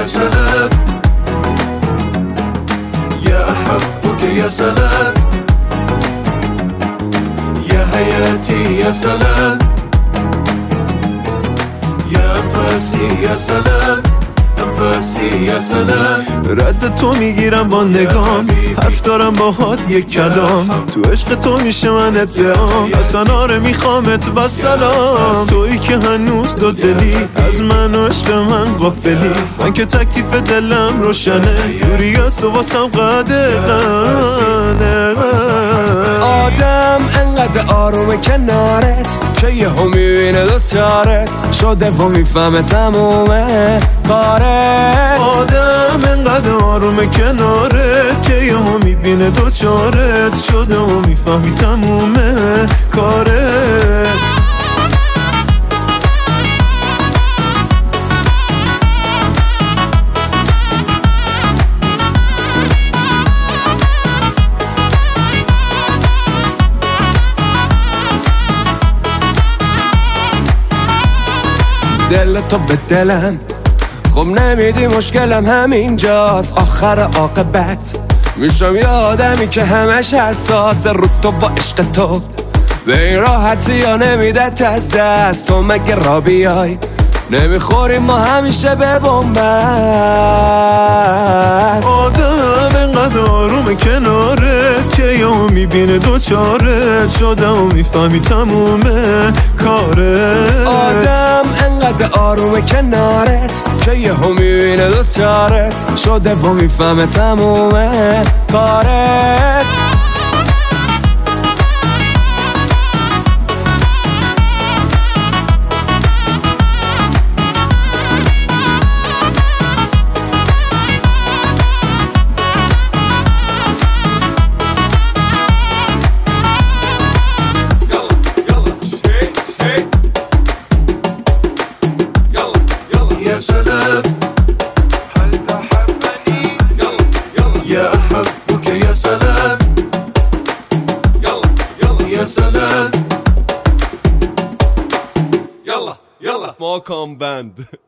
سلام يا أحبك يا سلام يا حياتي يا سلام يا أنفاسي يا سلام انفاسی یا سلام رد تو میگیرم با نگام حرف دارم باهات یک کلام تو عشق تو میشه من ادعام اصلا آره میخوامت با سلام تویی که هنوز دو دلی از من و عشق من غافلی من که تکلیف دلم روشنه دوری از تو واسم قدقنه آدم انقدر آرومه کنارت که یه هم میبینه دوچارت شده و میفهمه تمومه کارت آدم انقدر آرومه کنارت که یه هم میبینه دوچارت شده و میفهمی تمومه کارت دل تو به دلم خب نمیدی مشکلم همینجاست آخر عاقبت میشم یه آدمی که همش حساس رو تو با عشق تو به این راحتی یا نمیده از دست تو مگه را بیای نمیخوریم ما همیشه به بنبست آدم انقدر آرومه کنارت که یا میبینه دوچارت شده و میفهمی تمومه کارت آدم انقدر آرومه کنارت که یه هم میبینه دوچارت شده و میفهمه تمومه کارت يا سلام هل تحبني يا أحبك يا سلام يا سلام يلا ماكان باند